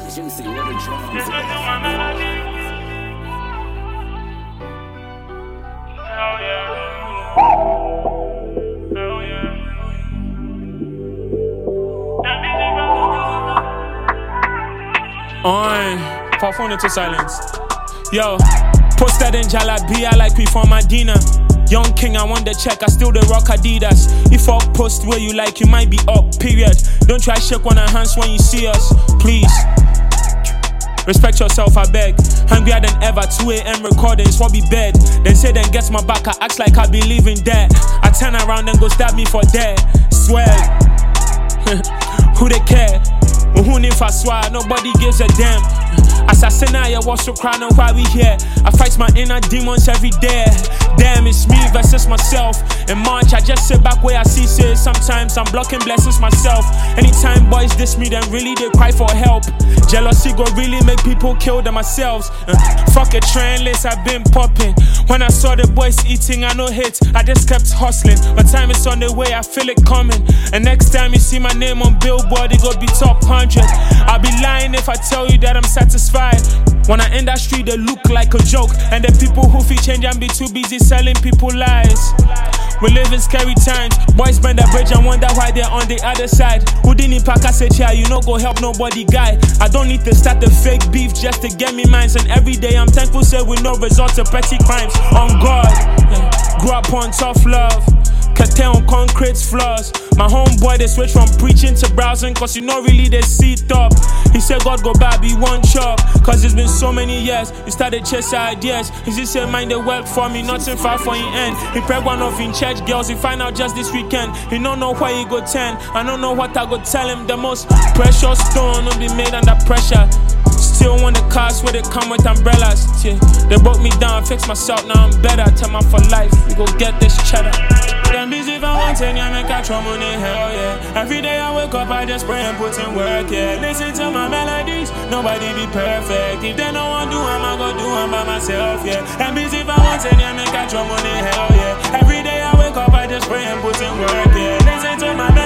Juicy, what a drums. Listen to my melody. Hell yeah. Hell yeah. Pop phone into silence. Yo, posted in Jalabia like we from Medina. Young king, I want the check, I still the rock Adidas. If I post where you like, you might be up, period. Don't try shake on our hands when you see us, please. Respect yourself, I beg. Hungrier than ever, 2 a.m. recordings, what be bed. Then say then gets my back, I act like I believe in that. I turn around and go stab me for dead. Swear. Who they care? Who if I swear, nobody gives a damn. Assassinate, what's so crying and why we here? I fight my inner demons every day. Damn, it's me versus myself. In March, I just sit back where I see shit. Sometimes I'm blocking blessings myself. Anytime boys diss me, then really they cry for help. Jealousy go really make people kill themselves. Fuck a train list, I've been popping. When I saw the boys eating, I no hate. I just kept hustling. But time is on the way, I feel it coming. And next time you see my name on Billboard, it go be top 100. I'll be lying if I tell you that I'm satisfied. When I end that street, they look like a joke. And the people who feel change and be too busy selling people lies. We live in scary times. Boys bend the bridge and wonder why they're on the other side. Who didn't pack a say, yeah, you know go help nobody guy. I don't need to start the fake beef just to get me mines. And every day I'm thankful, say with no resort to petty crimes. On God, grew up on tough love. Curtail on concrete's flaws. My homeboy, they switch from preaching to browsing, cause you know really they sit up. He said God go back, be one chop. Cause it's been so many years, he started chasing ideas. He just said mind the work for me, nothing far for him end. He prep one of in church girls, he find out just this weekend. He don't know why he go 10, I don't know what I go tell him. The most precious stone will be made under pressure. Still want the cars where they come with umbrellas. Yeah, they broke me down, fix myself, now I'm better. Tell my for life, we go get this cheddar. Them busy if I want 10, yeah, make a trouble in hell, yeah. Every day I wake up, I just pray and put in work, yeah. Listen to my melodies, nobody be perfect. If they don't want to do them, I go do them by myself, yeah. Them busy if I want 10, yeah, make a trouble in hell, yeah. Every day I wake up, I just pray and put in work, yeah. Listen to my